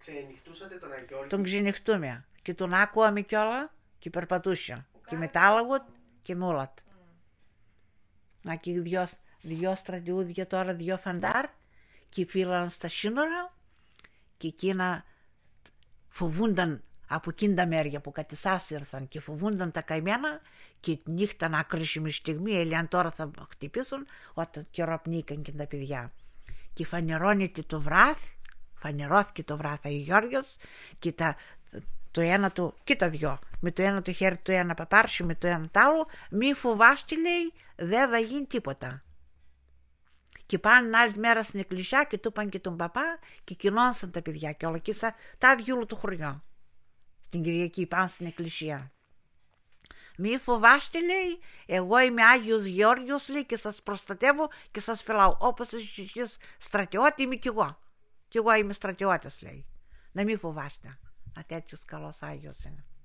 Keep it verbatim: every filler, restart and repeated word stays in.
Ξενυχτούσατε τον Αγιώργη. Τον ξενυχτούμε. Και τον άκουαμε κιόλα και περπατούσε. Και με τα άλλα και με όλα. Να και δυο, δυο στρατιούδια τώρα, δυο φαντάρ και φύλαν στα σύνορα και εκείνα φοβούνταν από εκείνη τα μέρια που κατ' εσάς ήρθαν και φοβούνταν τα καημένα και τη νύχτα να κρίσιμη στιγμή έλεγαν τώρα θα χτυπήσουν όταν καιροπνίκαν και τα παιδιά. Και φανερώνεται το βράδυ, φανερώθηκε το βράδυ ο Γιώργος και τα, το ένα του, και τα δυο, με το ένα το χέρι το ένα παπάρσι, με το ένα το άλλο, μη φοβάστε λέει, δεν θα γίνει τίποτα. Και πάνε άλλη μέρα στην εκκλησιά και του είπαν και τον παπά και κοινώνησαν τα παιδιά και όλα και τα διούλου του χωριό. Στην Κυριακή πάνε στην εκκλησία. Μη φοβάστε λέει, εγώ είμαι Άγιος Γεώργιος λέει και σας προστατεύω και σας φυλάω. Όπως εσείς στρατιώτη είμαι κι εγώ. Κι εγώ είμαι στρατιώτης λέει. Να μην φοβάστε. Να τέτοιος καλός Άγιος είναι.